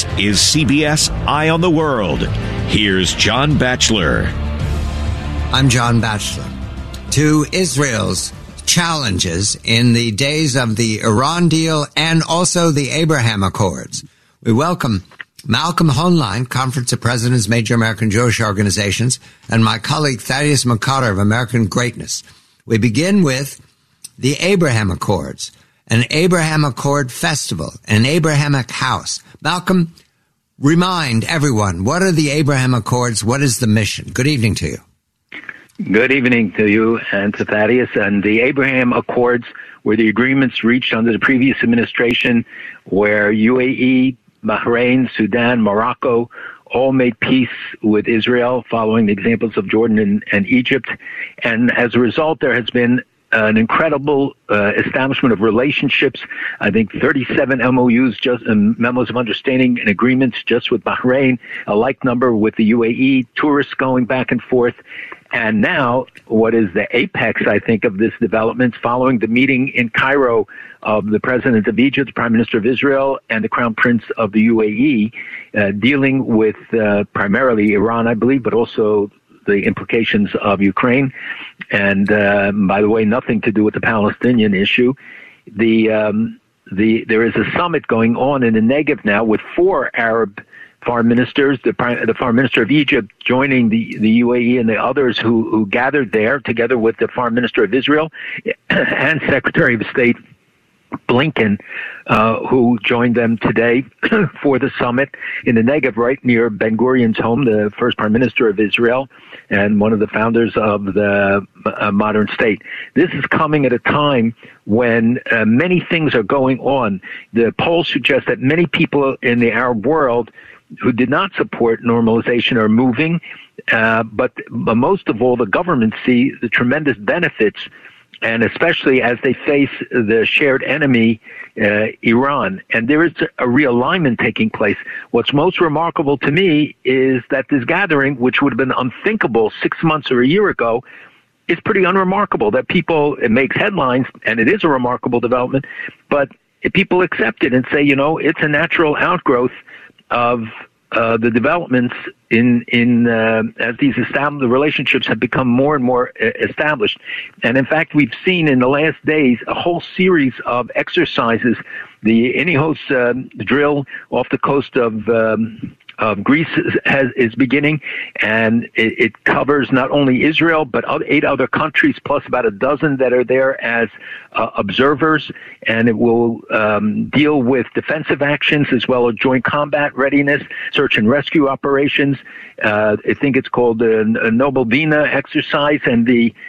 This is CBS Eye on the World. Here's John Batchelor. I'm John Batchelor. To Israel's challenges in the days of the Iran deal and also the Abraham Accords, we welcome Malcolm Hoenlein, Conference of Presidents, Major American Jewish Organizations, and my colleague Thaddeus McCarter of American Greatness. We begin with the Abraham Accords, an Abraham Accord festival, an Abrahamic house. Malcolm, remind everyone, what are the Abraham Accords? What is the mission? Good evening to you. Good evening to you and to Thaddeus. And the Abraham Accords were the agreements reached under the previous administration where UAE, Bahrain, Sudan, Morocco all made peace with Israel following the examples of Jordan and Egypt. And as a result, there has been an incredible establishment of relationships. I think 37 MOUs, just memos of understanding and agreements just with Bahrain, a like number with the UAE, tourists going back and forth. And now, what is the apex, I think, of this development, following the meeting in Cairo of the President of Egypt, the Prime Minister of Israel, and the Crown Prince of the UAE, dealing with primarily Iran, I believe, but also the implications of Ukraine. And by the way, nothing to do with the Palestinian issue. There is a summit going on in the Negev now with 4 Arab foreign ministers, the foreign minister of Egypt joining the UAE and the others who gathered there together with the foreign minister of Israel and Secretary of State Blinken, who joined them today for the summit in the Negev, right near Ben Gurion's home, the first prime minister of Israel and one of the founders of the modern state. This is coming at a time when many things are going on. The polls suggest that many people in the Arab world who did not support normalization are moving, but most of all, the governments see the tremendous benefits, and especially as they face the shared enemy, Iran. And there is a realignment taking place. What's most remarkable to me is that this gathering, which would have been unthinkable 6 months or a year ago, is pretty unremarkable. That it makes headlines, and it is a remarkable development, but if people accept it and say, it's a natural outgrowth of the developments as these the relationships have become more and more established. And in fact, we've seen in the last days a whole series of exercises. The Inihos drill off the coast of Greece is beginning, and it covers not only Israel but 8 other countries plus about a dozen that are there as observers, and it will deal with defensive actions as well as joint combat readiness, search and rescue operations. I think it's called a Noble Dina exercise, and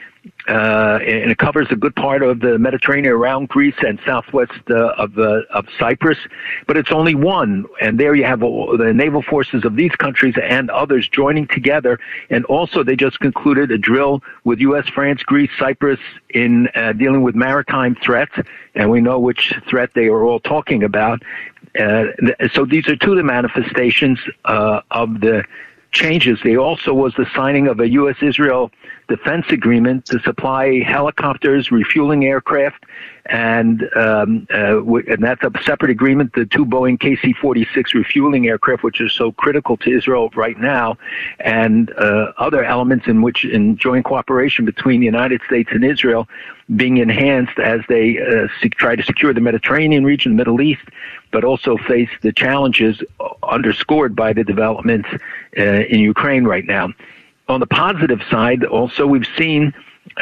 and it covers a good part of the Mediterranean around Greece and southwest of Cyprus. But it's only one, and there you have the naval forces of these countries and others joining together. And also, they just concluded a drill with U.S., France, Greece, Cyprus in dealing with maritime threats, and we know which threat they are all talking about. So these are two of the manifestations of the changes. There also was the signing of a U.S.-Israel defense agreement to supply helicopters, refueling aircraft, and that's a separate agreement, the 2 Boeing KC-46 refueling aircraft, which are so critical to Israel right now, and other elements in joint cooperation between the United States and Israel being enhanced as they try to secure the Mediterranean region, the Middle East, but also face the challenges underscored by the developments in Ukraine right now. On the positive side, also, we've seen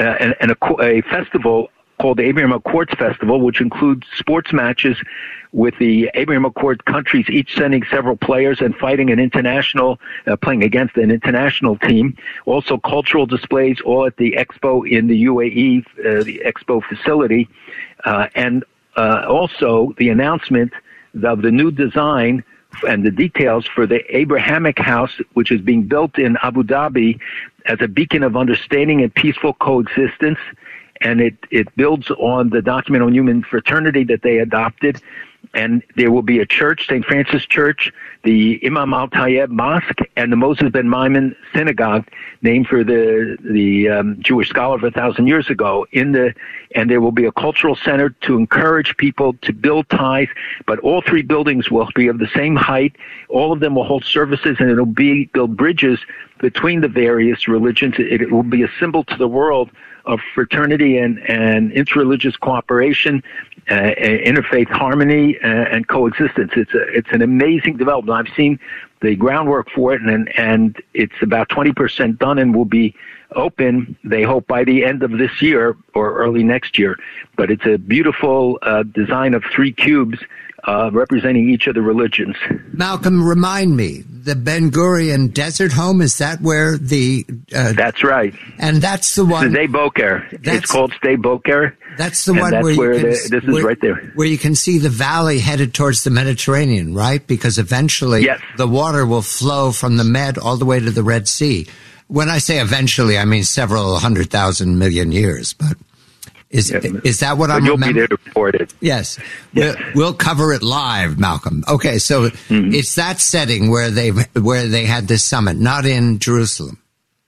a festival called the Abraham Accords Festival, which includes sports matches with the Abraham Accord countries each sending several players and fighting playing against an international team. Also cultural displays, all at the Expo in the UAE, the Expo facility. And also the announcement of the new design and the details for the Abrahamic House, which is being built in Abu Dhabi as a beacon of understanding and peaceful coexistence. And it builds on the document on human fraternity that they adopted. And there will be a church, St. Francis Church, the Imam Al-Tayeb Mosque, and the Moses ben Maimon Synagogue, named for the Jewish scholar of 1,000 years ago. And there will be a cultural center to encourage people to build ties. But all three buildings will be of the same height. All of them will hold services, and it'll build bridges between the various religions. It will be a symbol to the world of fraternity and interreligious cooperation, interfaith harmony, and coexistence. It's an amazing development. I've seen the groundwork for it, and it's about 20% done and will be open, they hope, by the end of this year or early next year. But it's a beautiful design of three cubes representing each of the religions. Malcolm, remind me, the Ben Gurion Desert Home, is that where the... that's right. And that's the one... Sde Boker. It's called Sde Boker. That's the one where this is right there. Where you can see the valley headed towards the Mediterranean, right? Because eventually the water will flow from the Med all the way to the Red Sea. When I say eventually, I mean several 100,000 million years, but... Is that what I'm remembering? You'll be there to report it. Yes. We'll cover it live, Malcolm. Okay, so it's that setting where they had this summit, not in Jerusalem.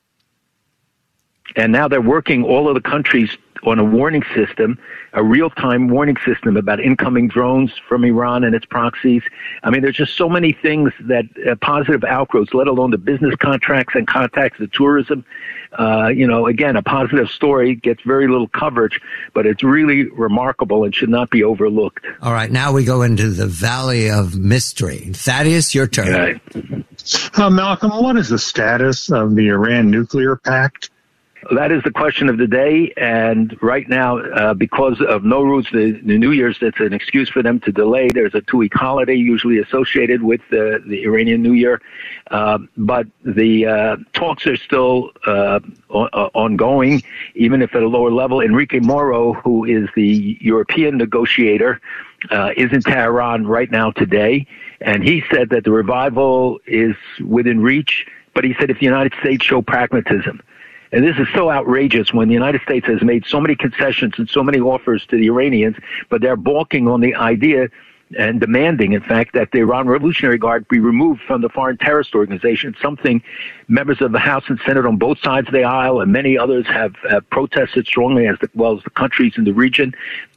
And now they're working all of the countries on a warning system, a real-time warning system about incoming drones from Iran and its proxies. I mean, there's just so many things that positive outgrowths, let alone the business contracts and contacts, the tourism. Again, a positive story gets very little coverage, but it's really remarkable and should not be overlooked. All right, now we go into the Valley of Mystery. Thaddeus, your turn. Malcolm, what is the status of the Iran nuclear pact? That is the question of the day, and right now, because of Nowruz, the New Year's, that's an excuse for them to delay. There's a 2-week holiday usually associated with the Iranian New Year, but the talks are still ongoing, even if at a lower level. Enrique Moro, who is the European negotiator, is in Tehran right now today, and he said that the revival is within reach, but he said if the United States show pragmatism. And this is so outrageous when the United States has made so many concessions and so many offers to the Iranians, but they're balking on the idea and demanding, in fact, that the Iran Revolutionary Guard be removed from the Foreign Terrorist Organization, something members of the House and Senate on both sides of the aisle and many others have protested strongly, as well as the countries in the region.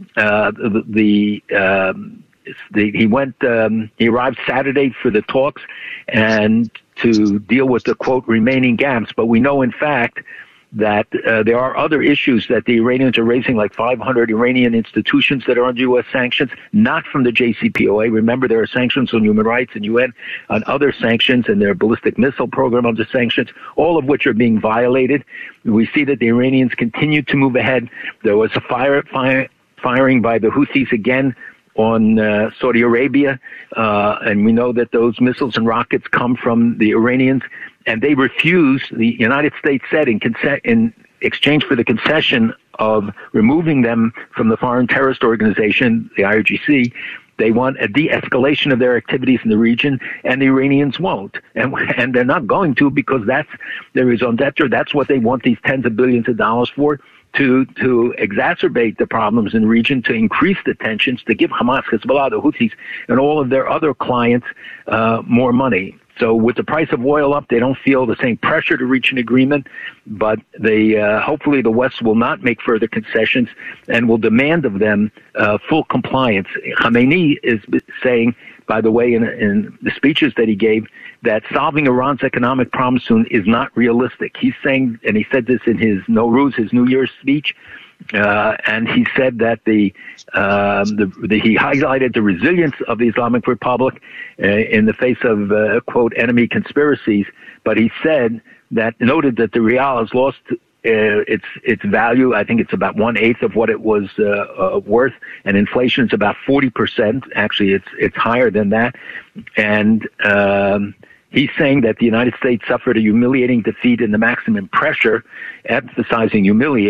He arrived Saturday for the talks and to deal with the, quote, remaining gaps. But we know, in fact, that there are other issues that the Iranians are raising, like 500 Iranian institutions that are under U.S. sanctions, not from the JCPOA. Remember, there are sanctions on human rights and UN on other sanctions, and their ballistic missile program under sanctions, all of which are being violated. We see that the Iranians continue to move ahead. There was a firing by the Houthis again on Saudi Arabia, and we know that those missiles and rockets come from the Iranians, and they refuse. The United States said in exchange for the concession of removing them from the Foreign Terrorist Organization, the IRGC, they want a de-escalation of their activities in the region, and the Iranians won't. And they're not going to, because that's their raison d'etre. That's what they want these tens of billions of dollars for, to exacerbate the problems in the region, to increase the tensions, to give Hamas, Hezbollah, the Houthis, and all of their other clients more money. So with the price of oil up, they don't feel the same pressure to reach an agreement, but they hopefully the West will not make further concessions and will demand of them full compliance. Khamenei is saying, by the way, in the speeches that he gave, that solving Iran's economic problem soon is not realistic. He's saying, and he said this in his Nowruz, his New Year's speech, and he said that he highlighted the resilience of the Islamic Republic in the face of, quote, enemy conspiracies. But he said that, noted that the rial has lost its value. I think it's about 1/8 of what it was worth, and inflation is about 40%. Actually, it's higher than that. And he's saying that the United States suffered a humiliating defeat in the maximum pressure, emphasizing humiliating.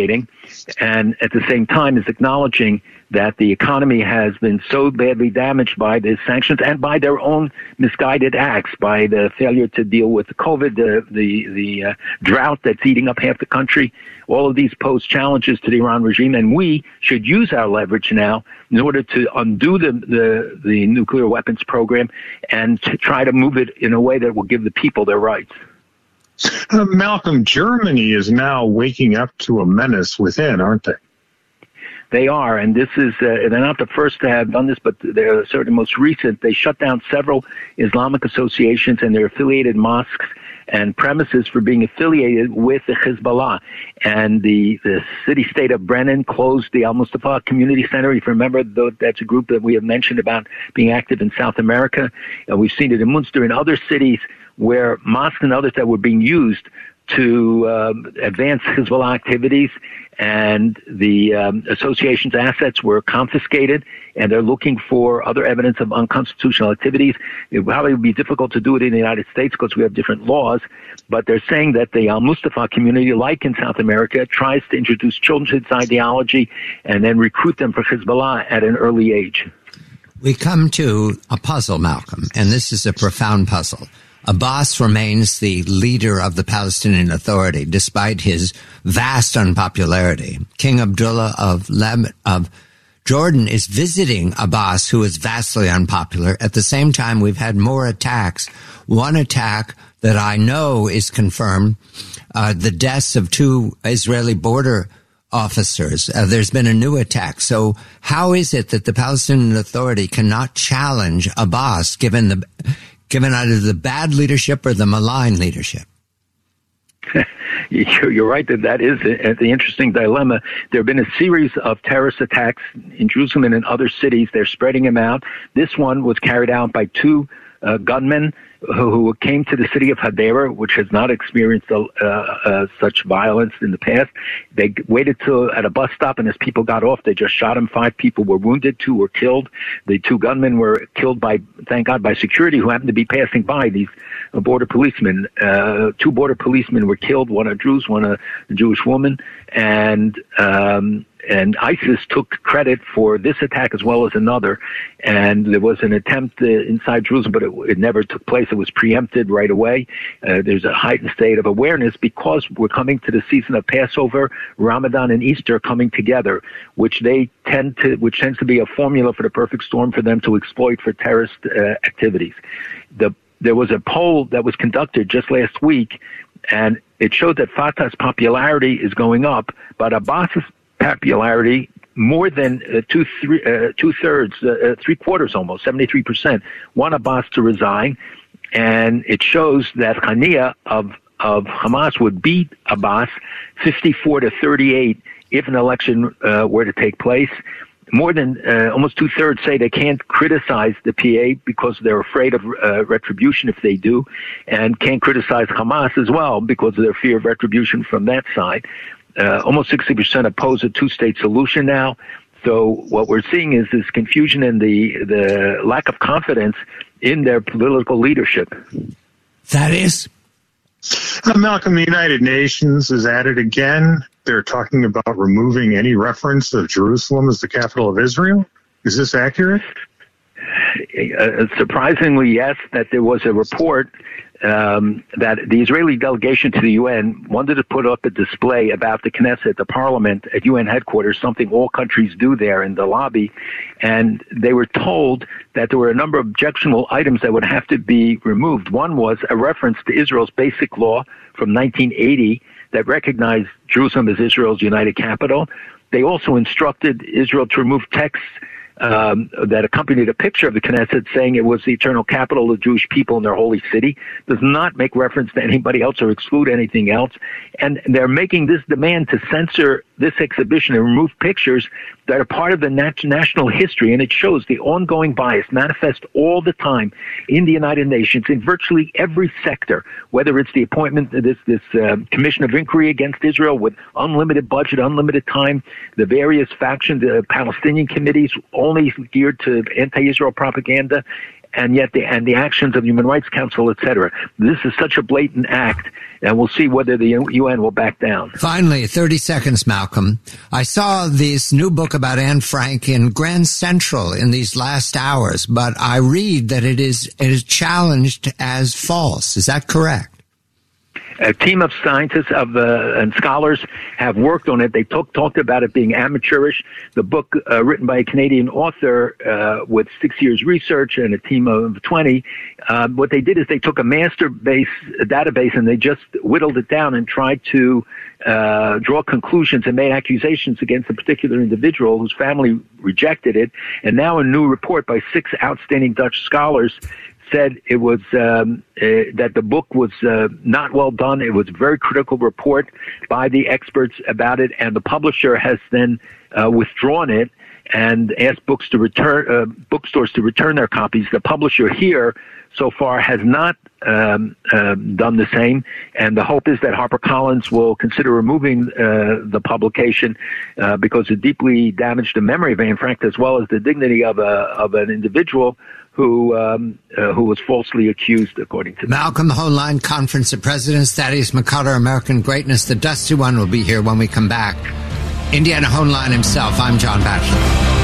and at the same time is acknowledging that the economy has been so badly damaged by the sanctions and by their own misguided acts, by the failure to deal with the COVID, the drought that's eating up half the country. All of these pose challenges to the Iran regime, and we should use our leverage now in order to undo the nuclear weapons program and to try to move it in a way that will give the people their rights. Malcolm, Germany is now waking up to a menace within, aren't they? They are, and this is, they're not the first to have done this, but they're certainly most recent. They shut down several Islamic associations and their affiliated mosques and premises for being affiliated with the Hezbollah. And the city-state of Brennan closed the Al-Mustafa Community Center. If you remember, that's a group that we have mentioned about being active in South America. And we've seen it in Munster and other cities where mosques and others that were being used to advance Hezbollah activities, and the association's assets were confiscated, and they're looking for other evidence of unconstitutional activities. It probably would be difficult to do it in the United States because we have different laws, but they're saying that the Al-Mustafa community, like in South America, tries to introduce children to its ideology and then recruit them for Hezbollah at an early age. We come to a puzzle, Malcolm, and this is a profound puzzle. Abbas remains the leader of the Palestinian Authority, despite his vast unpopularity. King Abdullah of Jordan is visiting Abbas, who is vastly unpopular. At the same time, we've had more attacks. One attack that I know is confirmed, the deaths of 2 Israeli border officers. There's been a new attack. So how is it that the Palestinian Authority cannot challenge Abbas, given either the bad leadership or the malign leadership? You're right that is the interesting dilemma. There have been a series of terrorist attacks in Jerusalem and in other cities. They're spreading them out. This one was carried out by 2 gunmen who came to the city of Hadera, which has not experienced such violence in the past. They waited till at a bus stop, and as people got off, they just shot them. 5 people were wounded, 2 were killed. The 2 gunmen were killed thank God, by security who happened to be passing by. These border policemen, 2 border policemen were killed, one a Druze, one a Jewish woman, and ISIS took credit for this attack as well as another. And there was an attempt inside Jerusalem, but it never took place. It was preempted right away. There's a heightened state of awareness because we're coming to the season of Passover, Ramadan, and Easter coming together, which tends to be a formula for the perfect storm for them to exploit for terrorist activities. There was a poll that was conducted just last week, and it showed that Fatah's popularity is going up, but Abbas's popularity more than 2/3, 3/4 almost, 73%, want Abbas to resign. And it shows that Haniyeh of Hamas would beat Abbas 54-38 if an election were to take place. More than almost 2/3 say they can't criticize the PA because they're afraid of retribution if they do, and can't criticize Hamas as well because of their fear of retribution from that side. Almost 60% oppose a 2-state solution now. So what we're seeing is this confusion and the lack of confidence in their political leadership. That is. Malcolm, the United Nations is at it again. They're talking about removing any reference of Jerusalem as the capital of Israel. Is this accurate? Surprisingly, yes, that there was a report that the Israeli delegation to the UN wanted to put up a display about the Knesset, the parliament at UN headquarters, something all countries do there in the lobby. And they were told that there were a number of objectionable items that would have to be removed. One was a reference to Israel's basic law from 1980 that recognized Jerusalem as Israel's united capital. They also instructed Israel to remove texts that accompanied a picture of the Knesset saying it was the eternal capital of the Jewish people in their holy city. Does not make reference to anybody else or exclude anything else. And they're making this demand to censor this exhibition and remove pictures that are part of the national history. And it shows the ongoing bias manifest all the time in the United Nations in virtually every sector, whether it's the appointment of this commission of inquiry against Israel with unlimited budget, unlimited time, the various factions, the Palestinian committees only geared to anti-Israel propaganda, and yet the actions of Human Rights Council, etc. This is such a blatant act, and we'll see whether the UN will back down. Finally, 30 seconds, Malcolm. I saw this new book about Anne Frank in Grand Central in these last hours, but I read that it is challenged as false. Is that correct? A team of scientists and scholars have worked on it. They talked about it being amateurish. The book, written by a Canadian author with 6 years research and a team of 20, what they did is they took a database and they just whittled it down and tried to draw conclusions and made accusations against a particular individual whose family rejected it. And now a new report by 6 outstanding Dutch scholars said it was that the book was not well done. It was a very critical report by the experts about it, and the publisher has then withdrawn it and asked bookstores to return their copies. The publisher here so far has not done the same, and the hope is that HarperCollins will consider removing the publication because it deeply damaged the memory of Anne Frank as well as the dignity of an individual who was falsely accused, according to them. Malcolm Hoenlein, Conference of Presidents, Thaddeus McCullough, American Greatness, the Dusty One will be here when we come back. Indiana Hoenlein himself, I'm John Batchelor.